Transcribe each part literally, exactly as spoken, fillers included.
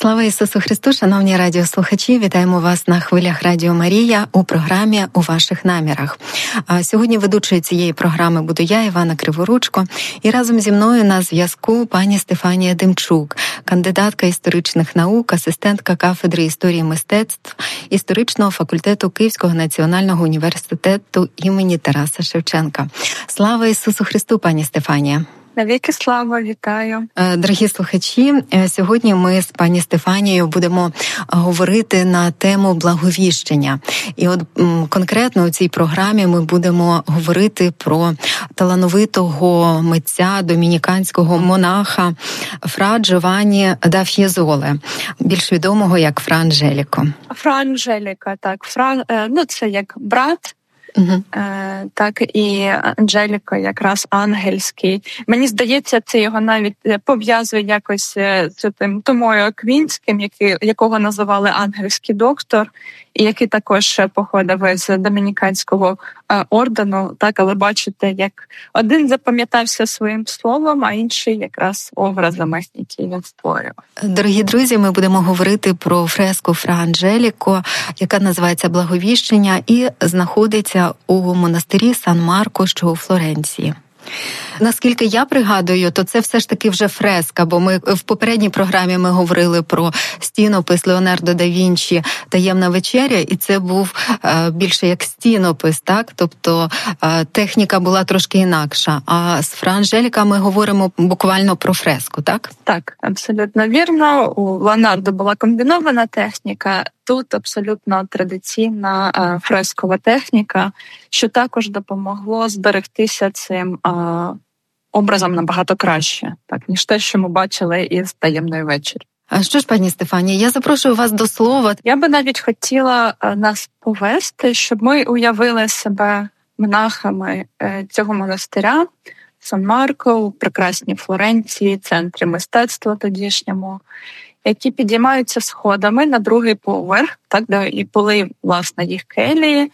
Слава Ісусу Христу, шановні радіослухачі, вітаємо вас на хвилях Радіо Марія у програмі «У ваших намірах». Сьогодні ведучою цієї програми буду я, Івана Криворучко, і разом зі мною на зв'язку пані Стефанія Демчук, кандидатка історичних наук, асистентка кафедри історії мистецтв історичного факультету Київського національного університету імені Тараса Шевченка. Слава Ісусу Христу, пані Стефанія! Навіки слава, вітаю. Дорогі слухачі, сьогодні ми з пані Стефанією будемо говорити на тему благовіщення. І от конкретно у цій програмі ми будемо говорити про талановитого митця, домініканського монаха Фра Джованні да Ф'єзоле, більш відомого як Фра Анджеліко. Фра Анджеліка, так. Фра, ну це як брат. Угу. Е, так, і Анджеліко якраз ангельський. Мені здається, це його навіть пов'язує якось з тим Томою Аквінським, який, якого називали ангельський доктор, і який також походив з домініканського е, ордену. Так, але бачите, як один запам'ятався своїм словом, а інший якраз образами, які він створював. Дорогі друзі, ми будемо говорити про фреску Фра Анджеліко, яка називається «Благовіщення» і знаходиться у монастирі Сан-Марко, що у Флоренції. Наскільки я пригадую, то це все ж таки вже фреска, бо ми в попередній програмі ми говорили про стінопис Леонардо да Вінчі «Таємна вечеря», і це був е, більше як стінопис, так? Тобто е, техніка була трошки інакша. А з Фра Анджеліка ми говоримо буквально про фреску, так? Так, абсолютно вірно. У Леонардо була комбінована техніка, тут абсолютно традиційна е, фрескова техніка, що також допомогло зберегтися цим е, образом набагато краще, так, ніж те, що ми бачили із «Таємної вечері». А що ж, пані Стефанія, я запрошую вас до слова. Я би навіть хотіла е, нас повести, щоб ми уявили себе монахами е, цього монастиря Сан-Марко у прекрасній Флоренції, центрі мистецтва тодішньому, які підіймаються сходами на другий поверх, так, де і були, власне, їх келії,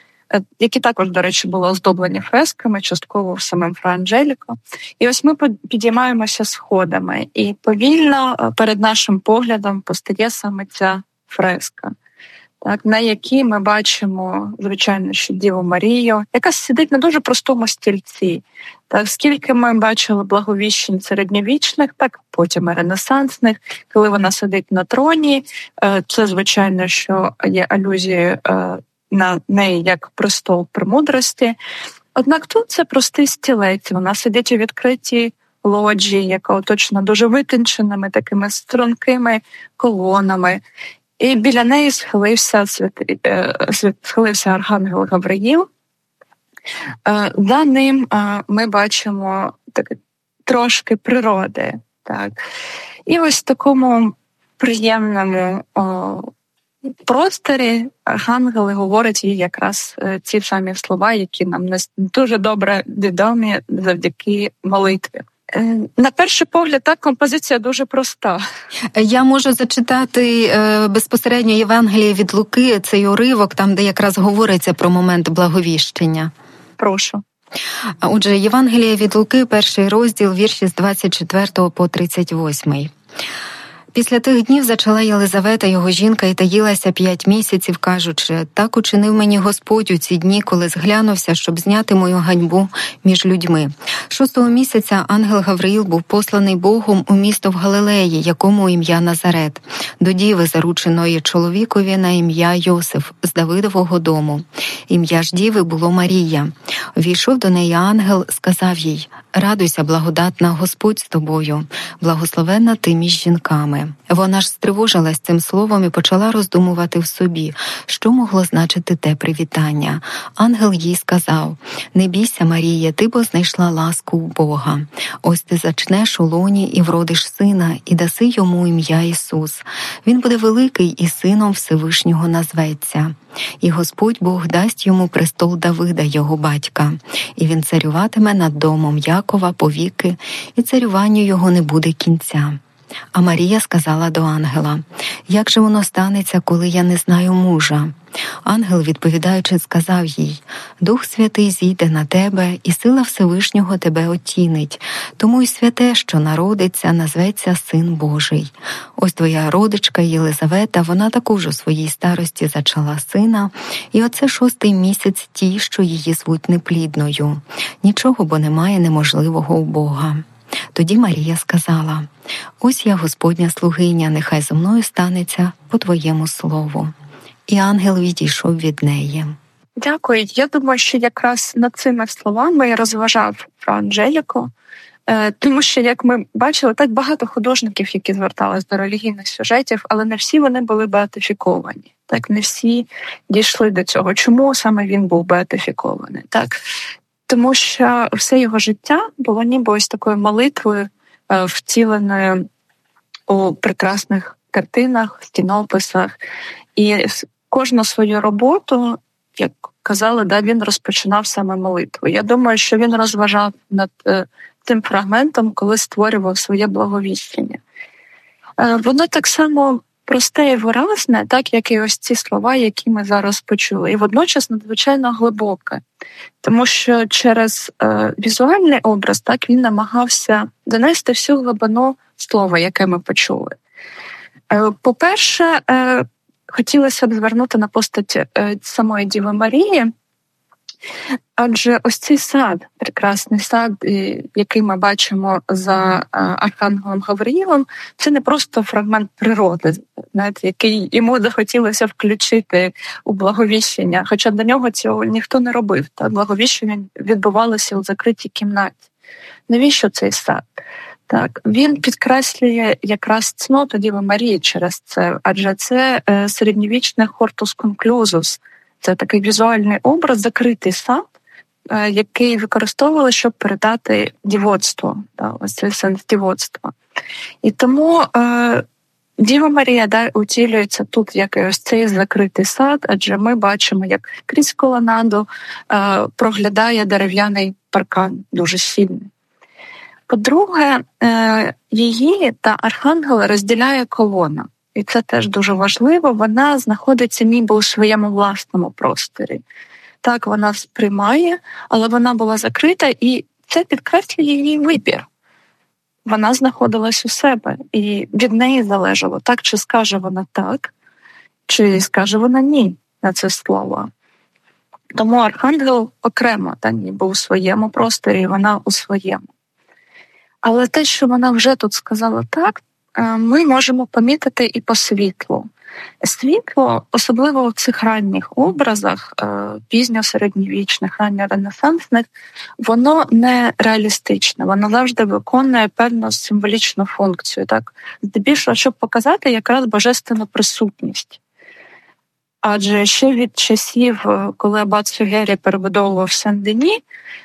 які також, до речі, були оздоблені фресками, частково самим Фра Анджеліко. І ось ми підіймаємося сходами, і повільно перед нашим поглядом постає саме ця фреска, так, на якій ми бачимо, звичайно, що Діву Марію, яка сидить на дуже простому стільці. Так, скільки ми бачили благовіщень середньовічних, так потім і ренесансних, коли вона сидить на троні, це, звичайно, що є алюзією на неї як престол премудрості. Однак тут це простий стілець, вона сидить у відкритій лоджії, яка оточена дуже витонченими такими стрункими колонами. І біля неї схилився, схилився архангел Гавриїл. За ним ми бачимо так, трошки природи. Так. І ось в такому приємному о, просторі архангел говорить їй якраз ці самі слова, які нам дуже добре відомі завдяки молитві. На перший погляд, так, композиція дуже проста. Я можу зачитати е, безпосередньо Євангеліє від Луки, цей уривок, там, де якраз говориться про момент благовіщення. Прошу. Отже, Євангеліє від Луки, перший розділ, вірші з двадцять четвертого по тридцять восьмий. Після тих днів зачала Єлизавета, його жінка, і таїлася п'ять місяців, кажучи: «Так учинив мені Господь у ці дні, коли зглянувся, щоб зняти мою ганьбу між людьми». Шостого місяця ангел Гавриїл був посланий Богом у місто в Галилеї, якому ім'я Назарет, до діви, зарученої чоловікові на ім'я Йосиф, з Давидового дому. Ім'я ж діви було Марія. Війшов до неї ангел, сказав їй: «Радуйся, благодатна, Господь з тобою, благословенна ти між жінками». Вона ж стривожилась цим словом і почала роздумувати в собі, що могло значити те привітання. Ангел їй сказав: «Не бійся, Марія, ти бо знайшла ласку у Бога. Ось ти зачнеш у лоні і вродиш сина, і даси йому ім'я Ісус. Він буде великий і сином Всевишнього назветься. І Господь Бог дасть йому престол Давида, його батька, і він царюватиме над домом Якова повіки, і царюванню його не буде кінця». А Марія сказала до ангела: «Як же воно станеться, коли я не знаю мужа?» Ангел, відповідаючи, сказав їй: «Дух Святий зійде на тебе, і сила Всевишнього тебе отінить. Тому й святе, що народиться, назветься Син Божий. Ось твоя родичка Єлизавета, вона також у своїй старості зачала сина, і оце шостий місяць тій, що її звуть неплідною. Нічого бо немає неможливого у Бога». Тоді Марія сказала: «Ось я Господня слугиня, нехай зо мною станеться по твоєму слову». І ангел відійшов від неї. Дякую. Я думаю, що якраз над цими словами я розважав про Анжеліку, тому що, як ми бачили, так багато художників, які звертались до релігійних сюжетів, але не всі вони були беатифіковані. Так, не всі дійшли до цього. Чому саме він був беатифікований? Так, тому що все його життя було ніби ось такою молитвою, втіленою у прекрасних картинах, стінописах. І кожну свою роботу, як казали, да, він розпочинав саме молитву. Я думаю, що він розважав над тим фрагментом, коли створював своє благовіщення. Воно так само просте і виразне, так як і ось ці слова, які ми зараз почули. І водночас надзвичайно глибоке. Тому що через е, візуальний образ так він намагався донести всю глибину слова, яке ми почули. Е, по-перше, е, хотілося б звернути на постать е, самої Діви Марії, адже ось цей сад, прекрасний сад, який ми бачимо за архангелом Гавриїлом, це не просто фрагмент природи, знаєте, який йому захотілося включити у благовіщення, хоча до нього цього ніхто не робив. Та благовіщення відбувалося у закритій кімнаті. Навіщо цей сад? Так, він підкреслює якраз цноту Діви Марії через це, адже це середньовічний хортус конклюзус. Це такий візуальний образ, закритий сад, який використовували, щоб передати дівоцтво, ось цей сенс дівоцтва. І тому е, Діва Марія да, утілюється тут як ось цей закритий сад, адже ми бачимо, як крізь колонаду е, проглядає дерев'яний паркан, дуже щільний. По-друге, е, її та архангела розділяє колона. І це теж дуже важливо, вона знаходиться ніби у своєму власному просторі. Так, вона сприймає, але вона була закрита, і це підкреслює її вибір. Вона знаходилась у себе, і від неї залежало, так, чи скаже вона так, чи скаже вона ні на це слово. Тому архангел окремо, та ніби у своєму просторі, вона у своєму. Але те, що вона вже тут сказала так, ми можемо помітити і по світлу. Світло, особливо в цих ранніх образах, пізньо-середньовічних, ранньо-ренесансних, воно не реалістичне, воно завжди виконує певну символічну функцію, так? Здебільшого, щоб показати якраз божественну присутність. Адже ще від часів, коли абат Сюгері перебудовував Сен-Дені,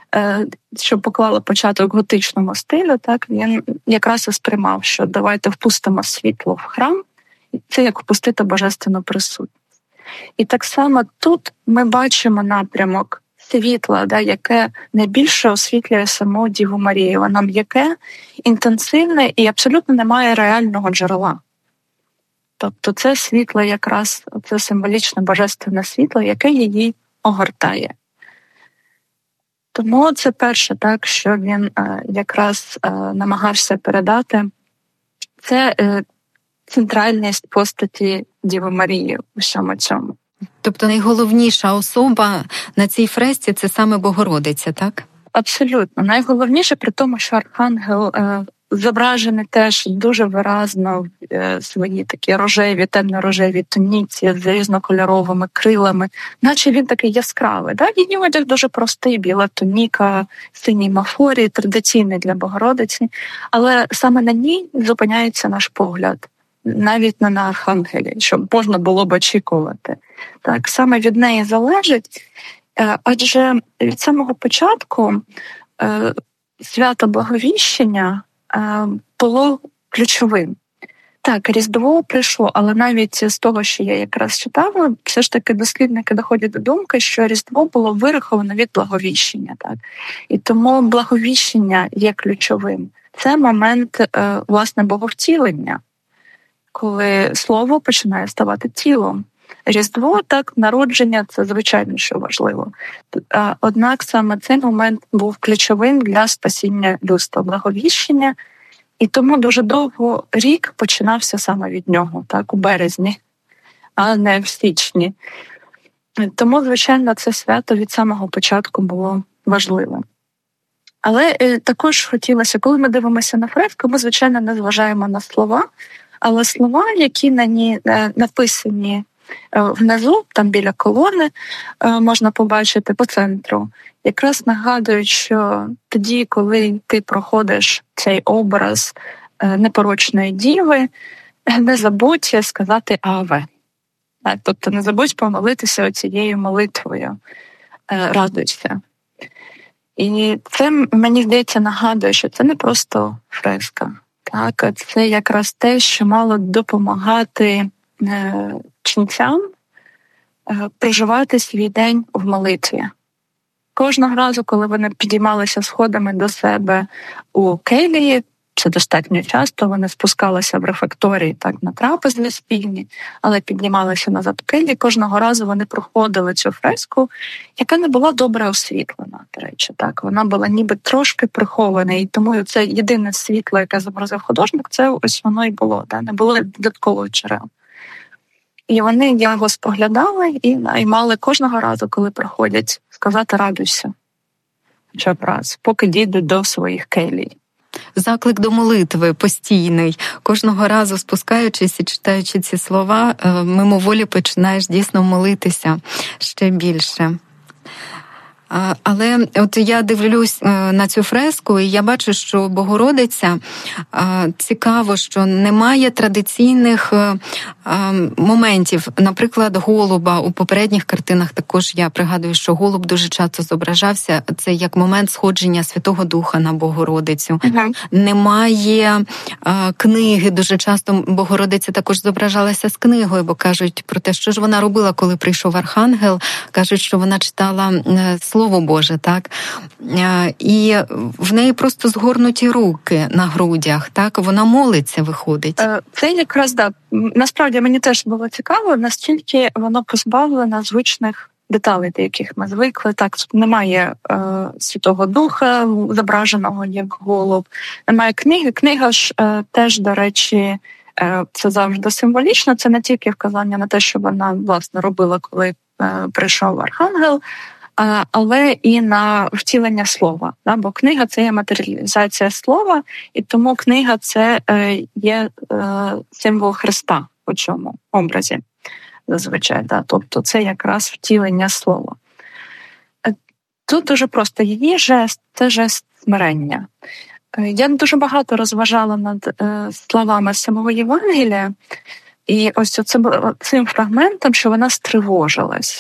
що поклало початок готичному стилю, так, він якраз і сприймав, що давайте впустимо світло в храм, і це як впустити божественну присутність. І так само тут ми бачимо напрямок світла, да, яке найбільше освітлює саму Діву Марію. Воно м'яке, інтенсивне і абсолютно не має реального джерела. Тобто це світло якраз, це символічне божественне світло, яке її огортає. Тому це перше, так, що він е, якраз е, намагався передати, це е, центральність постаті Діви Марії у всьому цьому. Тобто найголовніша особа на цій фресці – це саме Богородиця, так? Абсолютно. Найголовніше при тому, що архангел е, зображений теж дуже виразно в е, свої такі рожеві, темно-рожеві туніці з різнокольоровими крилами, наче він такий яскравий. Да? Її одяг дуже простий, біла туніка, синій мафорій, традиційний для Богородиці, але саме на ній зупиняється наш погляд, навіть не на архангелі, що можна було б очікувати. Так, саме від неї залежить, е, адже від самого початку е, свято Благовіщення було ключовим. Так, Різдво прийшло, але навіть з того, що я якраз читала, все ж таки дослідники доходять до думки, що Різдво було вираховано від Благовіщення. Так? І тому Благовіщення є ключовим. це момент, власне, боговтілення, коли слово починає ставати тілом. Різдво, так, народження – це, звичайно, що важливо. Однак саме цей момент був ключовим для спасіння людства, благовіщення, і тому дуже довго рік починався саме від нього, так, у березні, а не в січні. Тому, звичайно, це свято від самого початку було важливим. Але також хотілося, коли ми дивимося на фреску, ми, звичайно, не зважаємо на слова, але слова, які на ній написані внизу, там біля колони, можна побачити по центру, якраз нагадують, що тоді, коли ти проходиш цей образ непорочної діви, не забудь сказати «Аве». Тобто не забудь помолитися оцією молитвою, радуйся. І це, мені здається, нагадує, що це не просто фреска. Так, це якраз те, що мало допомагати ченцям проживати свій день в молитві. Кожного разу, коли вони підіймалися сходами до себе у келії, це достатньо часто, вони спускалися в рефекторії, так, на трапези спільні, але піднімалися назад у келії, кожного разу вони проходили цю фреску, яка не була добре освітлена, до речі, так, вона була ніби трошки прихована, і тому це єдине світло, яке зобразив художник, це ось воно і було, так, не було додаткового джерел. І вони його споглядали і, і мали кожного разу, коли приходять, сказати «радуйся», хоча б раз, поки дійдуть до своїх келій. Заклик до молитви постійний. Кожного разу спускаючись і читаючи ці слова, мимоволі починаєш дійсно молитися ще більше. Але от я дивлюсь на цю фреску, і я бачу, що Богородиця, цікаво, що немає традиційних моментів. Наприклад, голуба у попередніх картинах також я пригадую, що голуб дуже часто зображався. Це як момент сходження Святого Духа на Богородицю. Uh-huh. Немає книги. Дуже часто Богородиця також зображалася з книгою, бо кажуть про те, що ж вона робила, коли прийшов Архангел. Кажуть, що вона читала Слово Боже, так? І в неї просто згорнуті руки на грудях, так? Вона молиться, виходить. Це якраз, да. Насправді, мені теж було цікаво, наскільки воно позбавлено звичних деталей, до яких ми звикли. Так, немає е, Святого Духа, зображеного як голуб, немає книги. Книга ж е, теж, до речі, е, це завжди символічно. Це не тільки вказання на те, що вона, власне, робила, коли е, прийшов Архангел, але і на втілення слова. Бо книга – це є матеріалізація слова, і тому книга – це є символ Христа у цьому образі, зазвичай. Тобто це якраз втілення слова. Тут дуже просто її жест – це жест смирення. Я дуже багато розважала над словами самого Євангелія, і ось цим фрагментом, що вона стривожилась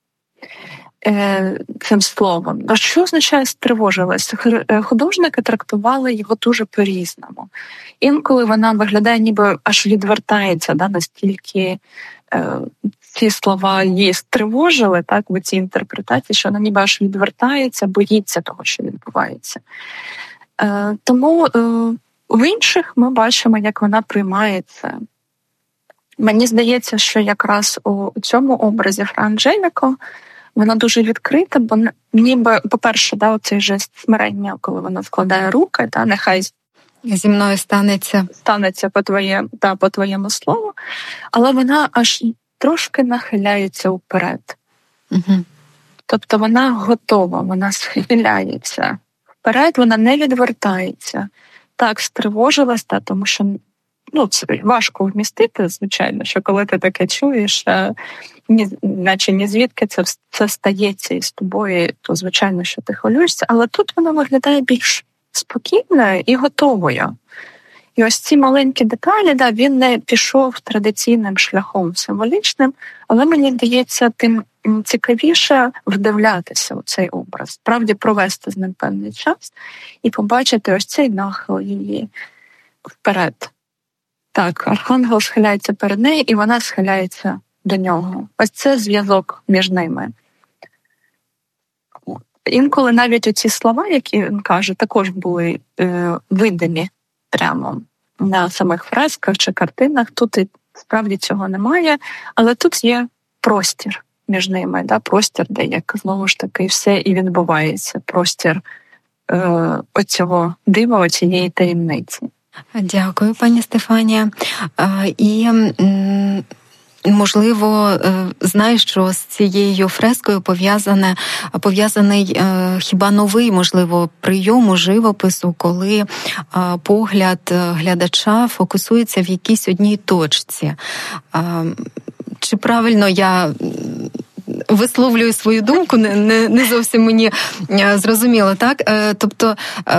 цим словом. А що означає стривожилась? Художники трактували його дуже по-різному. Інколи вона виглядає, ніби аж відвертається, да, настільки е, ці слова її стривожили, так, в цій інтерпретації, що вона ніби аж відвертається, боїться того, що відбувається. Е, тому е, в інших ми бачимо, як вона приймає це. Мені здається, що якраз у цьому образі Фра Анджеліко вона дуже відкрита, бо ніби, по-перше, да, оцей жест смирення, коли вона складає руки, да, нехай зі мною станеться, станеться по, твоє, да, по твоєму слову, але вона аж трошки нахиляється вперед. Угу. Тобто вона готова, вона схиляється вперед, вона не відвертається. Так, стривожилась, та, тому що ну, це важко вмістити, звичайно, що коли ти таке чуєш, ні, наче ні звідки це, це стається із тобою, то звичайно, що ти хвилюєшся, але тут вона виглядає більш спокійною і готовою. І ось ці маленькі деталі, да, він не пішов традиційним шляхом символічним, але мені здається, тим цікавіше вдивлятися у цей образ, справді провести з ним певний час і побачити ось цей нахил її вперед. Так, Архангел схиляється перед нею, і вона схиляється до нього. Ось це зв'язок між ними. інколи навіть оці слова, які він каже, також були е, видимі прямо на самих фресках чи картинах. Тут і справді цього немає, але тут є простір між ними, да? Простір, де як знову ж таки все і відбувається, простір е, оцього дива, оцієї таємниці. Дякую, пані Стефанія. І, можливо, знаєш, що з цією фрескою пов'язане, пов'язаний хіба новий, можливо, прийом у живопису, коли погляд глядача фокусується в якійсь одній точці. Чи правильно я висловлюю свою думку? Не, не, не зовсім мені зрозуміло, так? Тобто,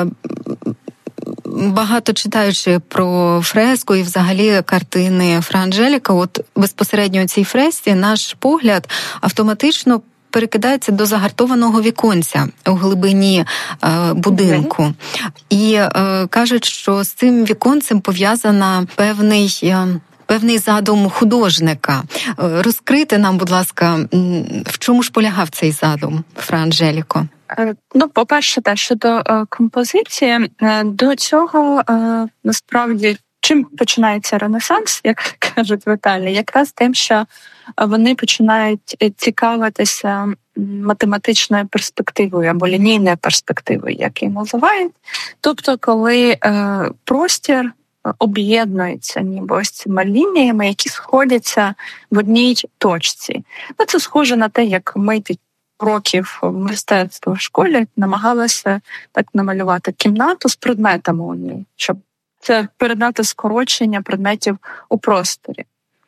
багато читаючи про фреску і взагалі картини Фра Анджеліка, от безпосередньо у цій фресці наш погляд автоматично перекидається до загартованого віконця у глибині е, будинку. Mm-hmm. І е, кажуть, що з цим віконцем пов'язана певний... Е, Певний задум художника. Розкрити нам, будь ласка, в чому ж полягав цей задум, Фра Анджеліко? Ну, по-перше, те, щодо е, композиції, е, до цього е, насправді чим починається Ренесанс, як кажуть в Італії, якраз тим, що вони починають цікавитися математичною перспективою або лінійною перспективою, як її називають. Тобто, коли е, простір об'єднується ніби ось цими лініями, які сходяться в одній точці. Ну, це схоже на те, як ми під років мистецтва в школі намагалися так намалювати кімнату з предметами у ній, щоб це передати скорочення предметів у просторі.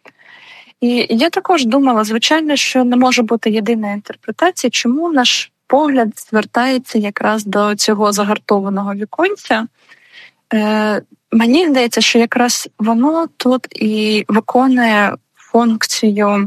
І я також думала, звичайно, що не може бути єдиної інтерпретації, чому наш погляд звертається якраз до цього загартованого віконця. Е, мені здається, що якраз воно тут і виконує функцію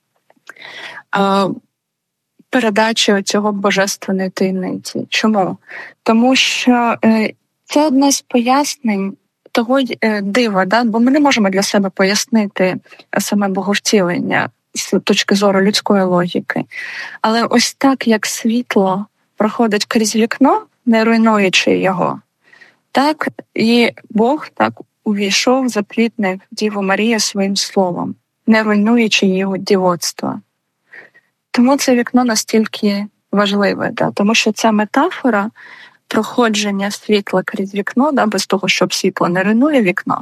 е, передачі цього божественної таємниці. Чому? Тому що е, це одне з пояснень того е, дива, да? Бо ми не можемо для себе пояснити саме боговтілення з точки зору людської логіки. Але ось так, як світло проходить крізь вікно, не руйнуючи його, так і Бог так увійшов, заплітнив Діву Марію своїм словом, не руйнуючи її дівоцтва. Тому це вікно настільки важливе, да? Тому що ця метафора проходження світла крізь вікно, да, без того, щоб світло не руйнує вікно,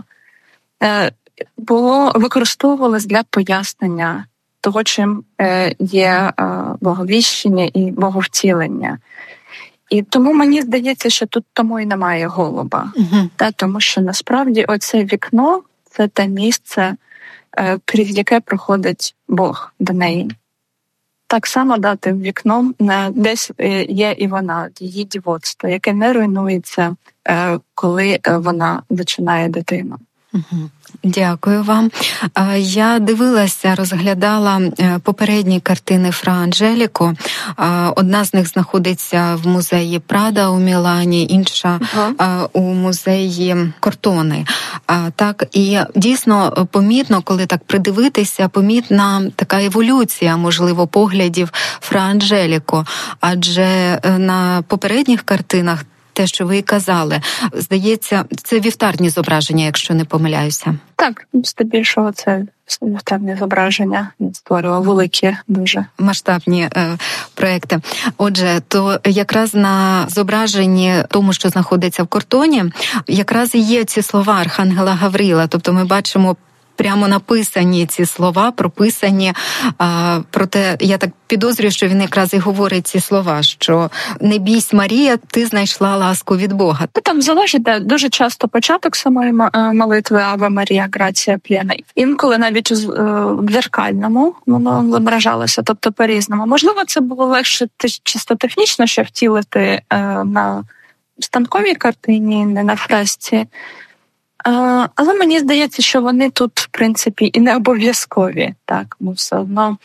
було використовувалось для пояснення того, чим є боговіщення і боговтілення. І тому мені здається, що тут тому і немає голуба. Uh-huh. Та, тому що насправді оце вікно – це те місце, крізь яке проходить Бог до неї. Так само да, тим вікном десь є і вона, її дівоцтво, яке не руйнується, коли вона зачинає дитину. Угу. Дякую вам. Я дивилася, розглядала попередні картини Фра Анджеліко. Одна з них знаходиться в музеї Прада у Мілані, інша uh-huh. у музеї Кортони. Так, і дійсно помітно, коли так придивитися, помітна така еволюція, можливо, поглядів Фра Анджеліко. Адже на попередніх картинах те, що ви і казали, здається, це вівтарні зображення, якщо не помиляюся. Так, здебільшого це вівтарні зображення. Він створював великі, дуже масштабні е, проекти. Отже, то якраз на зображенні тому, що знаходиться в Кортоні, якраз і є ці слова Архангела Гаврила. Тобто ми бачимо прямо написані ці слова, прописані. А, проте я так підозрюю, що він якраз і говорить ці слова, що «Не бійсь, Марія, ти знайшла ласку від Бога». Там залежить де, дуже часто початок самої молитви «Аве Марія, грація плена». Інколи навіть в дзеркальному воно зображалося, тобто по-різному. Можливо, це було легше чисто технічно, що втілити на станковій картині, не на фресці. Але мені здається, що вони тут, в принципі, і не обов'язкові. Так, ми все одно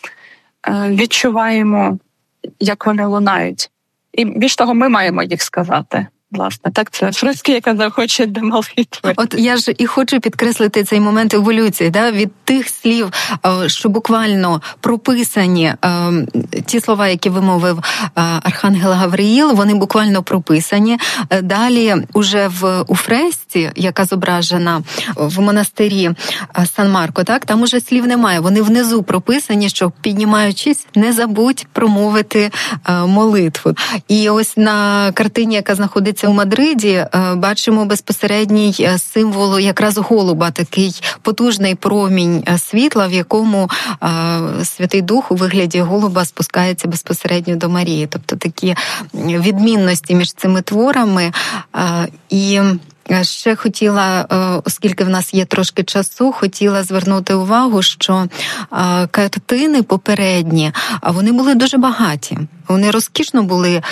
відчуваємо, як вони лунають. І більш того, ми маємо їх сказати. Власне, так, це фрески, яка захоче до молитви. От я ж і хочу підкреслити цей момент еволюції, да, від тих слів, що буквально прописані, ті слова, які вимовив Архангел Гавриїл, вони буквально прописані. Далі уже в у фресці, яка зображена в монастирі Сан-Марко, так, там уже слів немає, вони внизу прописані, що піднімаючись, не забудь промовити молитву. І ось на картині, яка знаходиться у Мадриді, бачимо безпосередній символ якраз голуба, такий потужний промінь світла, в якому Святий Дух у вигляді голуба спускається безпосередньо до Марії. Тобто такі відмінності між цими творами. І ще хотіла, оскільки в нас є трошки часу, хотіла звернути увагу, що картини попередні, вони були дуже багаті. Вони розкішно були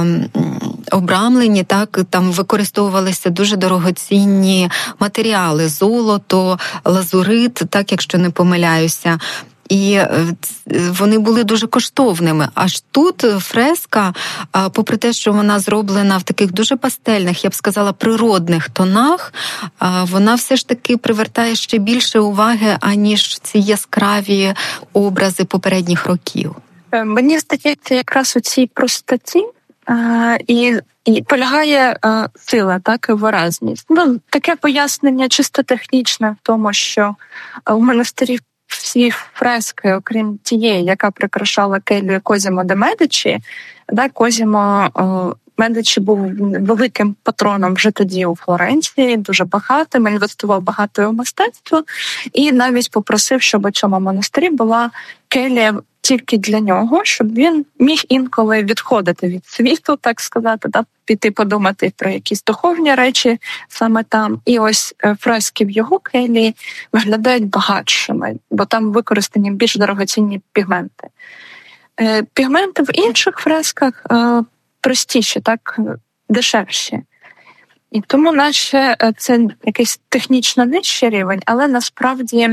обрамлені, так, там використовувалися дуже дорогоцінні матеріали, золото, лазурит, так, якщо не помиляюся. І вони були дуже коштовними. Аж тут фреска, попри те, що вона зроблена в таких дуже пастельних, я б сказала, природних тонах, вона все ж таки привертає ще більше уваги, аніж ці яскраві образи попередніх років. Мені здається, якраз у цій простоті і І полягає е, сила, так, і виразність. Ну, таке пояснення чисто технічне в тому, що у монастирі всі фрески, окрім тієї, яка прикрашала келію Козімо де Медичі, да, Козімо е, Медичі був великим патроном вже тоді у Флоренції, дуже багатим, інвестував багато у мистецтво, і навіть попросив, щоб у цьому монастирі була келія тільки для нього, щоб він міг інколи відходити від світу, так сказати, да, піти подумати про якісь духовні речі саме там. І ось фрески в його келії виглядають багатшими, бо там використані більш дорогоцінні пігменти. Пігменти в інших фресках простіші, так, дешевші. І тому наче це якийсь технічно нижчий рівень, але насправді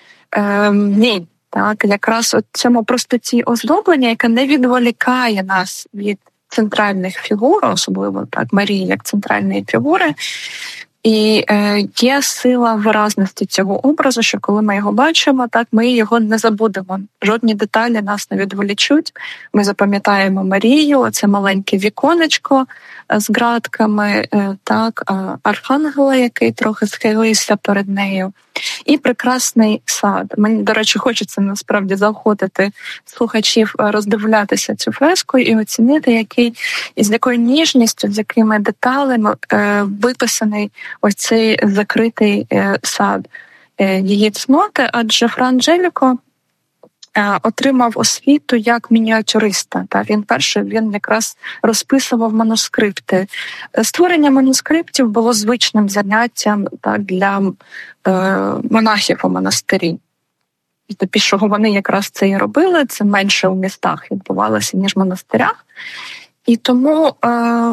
е, ні. Так, якраз у цьому простоті оздоблення, яке не відволікає нас від центральних фігур, особливо так Марії як центральної фігури, і е, є сила виразності цього образу, що коли ми його бачимо, так ми його не забудемо. Жодні деталі нас не відволічуть. Ми запам'ятаємо Марію, це маленьке віконечко з ґратками, е, так, архангела, який трохи схилився перед нею, і прекрасний сад. Мені, до речі, хочеться насправді заохотити слухачів роздивлятися цю фреску і оцінити, який, із якою ніжністю, з якими деталями е, виписаний ось цей закритий е, сад. Е, її цноти, адже Фра Анджеліко е, отримав освіту як мініатюриста. Та він перший, він якраз розписував манускрипти. Створення манускриптів було звичним заняттям, так, для е, монахів у монастирі. І здебільшого вони якраз це і робили, це менше у містах відбувалося, ніж в монастирях. І тому е,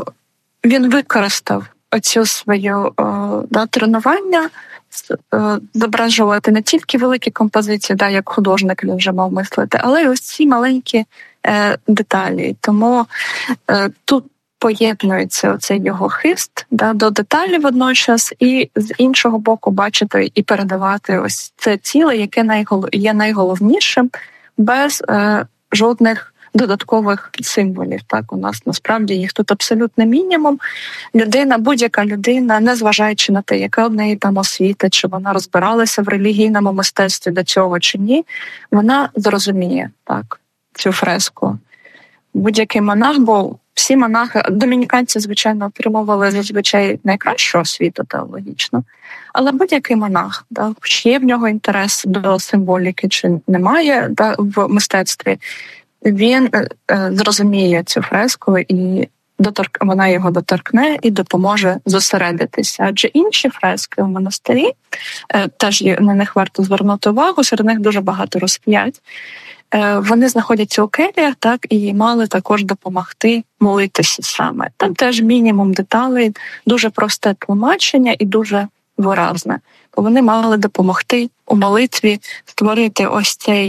він використав оцю свою е, да, тренування, е, зображувати не тільки великі композиції, да, як художник він вже мав мислити, але й ось ці маленькі е, деталі. Тому е, тут поєднується оцей його хист, да, до деталі водночас, і з іншого боку бачити і передавати ось це ціле, яке найголов... є найголовнішим, без е, жодних додаткових символів. Так, у нас насправді їх тут абсолютно мінімум. Людина, будь-яка людина, незважаючи на те, яка в неї там освіта, чи вона розбиралася в релігійному мистецтві до цього чи ні, вона зрозуміє, так, цю фреску. Будь-який монах, бо всі монахи, домініканці, звичайно, отримували зазвичай найкращу освіту теологічну, але будь-який монах, да, чи є в нього інтерес до символіки, чи немає, да, в мистецтві, він е, зрозуміє цю фреску, і доторк... вона його доторкне і допоможе зосередитися. Адже інші фрески в монастирі, е, теж на них варто звернути увагу, серед них дуже багато розп'ять. Е, вони знаходяться у келіях, так, і мали також допомогти молитися саме. Там теж мінімум деталей, дуже просте тлумачення і дуже виразне. Бо вони мали допомогти у молитві створити ось цей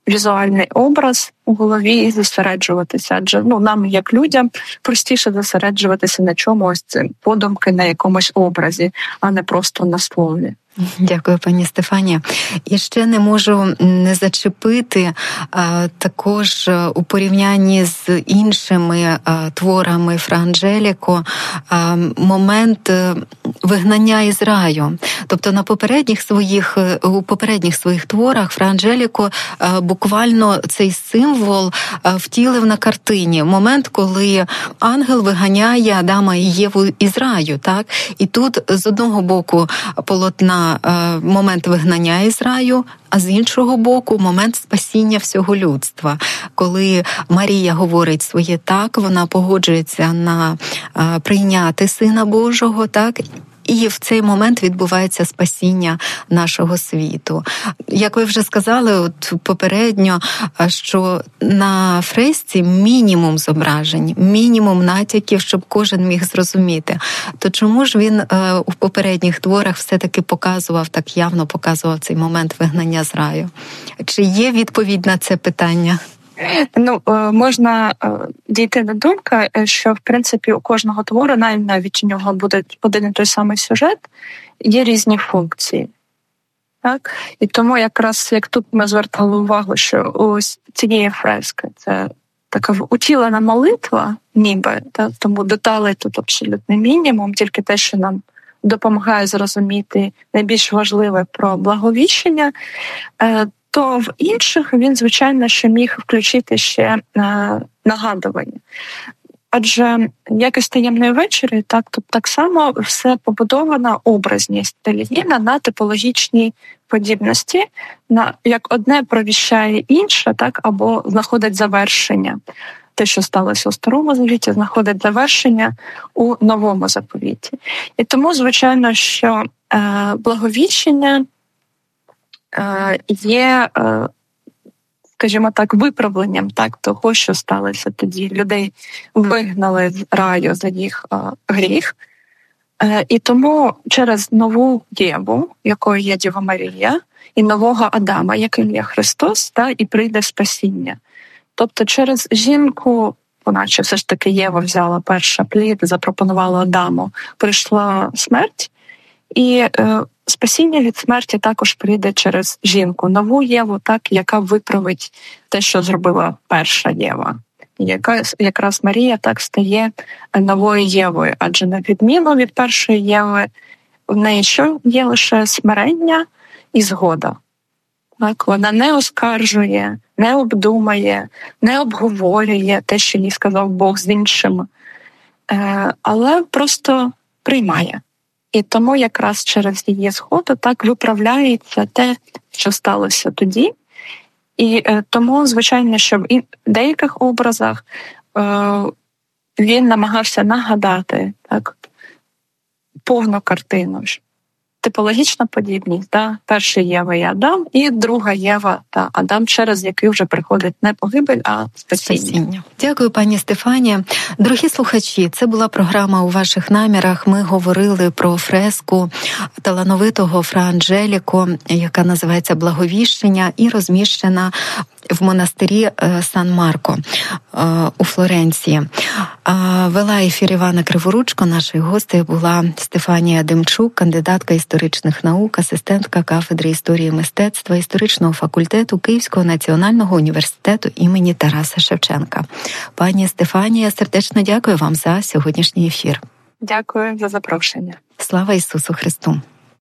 візуальний образ у голові і зосереджуватися. Адже ну, нам, як людям, простіше зосереджуватися на чомусь, подумки на якомусь образі, а не просто на слові. Дякую, пані Стефанія. І ще не можу не зачепити а, також у порівнянні з іншими а, творами Фра Анджеліко а, момент вигнання із раю. Тобто на попередніх своїх, у попередніх своїх творах Фра Анджеліко а, буквально цей символ а, втілив на картині. Момент, коли ангел виганяє Адама і Єву із раю. Так? І тут з одного боку полотна момент вигнання із раю, а з іншого боку момент спасіння всього людства. Коли Марія говорить своє «так», вона погоджується на прийняти Сина Божого, так, і в цей момент відбувається спасіння нашого світу. Як ви вже сказали от попередньо, що на фресці мінімум зображень, мінімум натяків, щоб кожен міг зрозуміти. То чому ж він у попередніх творах все-таки показував, так явно показував цей момент вигнання з раю? Чи є відповідь на це питання? Ну, можна дійти до думки, що, в принципі, у кожного твору, навіть у нього буде один і той самий сюжет, є різні функції. Так? І тому якраз, як тут ми звертали увагу, що ось цієї фрески це така утілена молитва, ніби, так? Тому деталей тут абсолютно мінімум, тільки те, що нам допомагає зрозуміти найбільш важливе про благовіщення, то в інших він, звичайно, ще міг включити ще е, нагадування. Адже якось таємної вечері, так, тут так само все побудована образність релігійна на типологічній подібності, на як одне провіщає інше, так, або знаходить завершення. Те, що сталося у Старому Завіті, знаходить завершення у Новому Заповіті. І тому, звичайно, що е, благовіщення є, скажімо так, виправленням так, того, що сталося тоді. Людей вигнали з раю за їх гріх. І тому через нову Єву, якою є Діва Марія, і нового Адама, яким є Христос, та, і прийде спасіння. Тобто через жінку, поначе все ж таки Єва взяла перша плід, запропонувала Адаму, прийшла смерть, і е, спасіння від смерті також прийде через жінку, нову Єву, так, яка виправить те, що зробила перша Єва. Яка якраз Марія так стає новою Євою, адже на відміну від першої Єви, в неї що є лише смирення і згода. Так, вона не оскаржує, не обдумає, не обговорює те, що їй сказав Бог з іншим, е, але просто приймає. І тому якраз через її згоду так виправляється те, що сталося тоді. І е, тому, звичайно, що в деяких образах е, він намагався нагадати так, повну картину. Типологічна подібність, да? Перша Єва і Адам, і друга Єва та Адам, через який вже приходить не погибель, а спасіння. спасіння. Дякую, пані Стефанія. Дорогі слухачі, це була програма «У ваших намірах». Ми говорили про фреску талановитого Фра Анджеліко, яка називається «Благовіщення» і розміщена в монастирі Сан-Марко у Флоренції. Вела ефір Івана Криворучко. Нашою гостею була Стефанія Демчук, кандидатка історичних наук, асистентка кафедри історії мистецтва історичного факультету Київського національного університету імені Тараса Шевченка. Пані Стефанія, сердечно дякую вам за сьогоднішній ефір. Дякую за запрошення. Слава Ісусу Христу!